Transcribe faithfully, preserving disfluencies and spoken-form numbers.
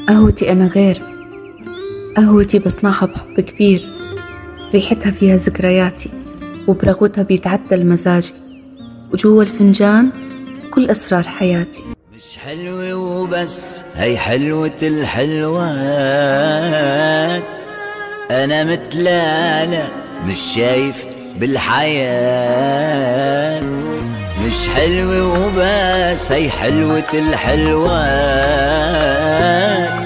قهوتي أنا غير، قهوتي بصنعها بحب كبير، ريحتها فيها ذكرياتي وبرغوتها بيتعدل مزاجي، وجوا الفنجان كل أسرار حياتي. مش حلوة وبس هي حلوة الحلوات، أنا متلالة مش شايف بالحياة. مش حلوة وبس هي حلوة الحلوات،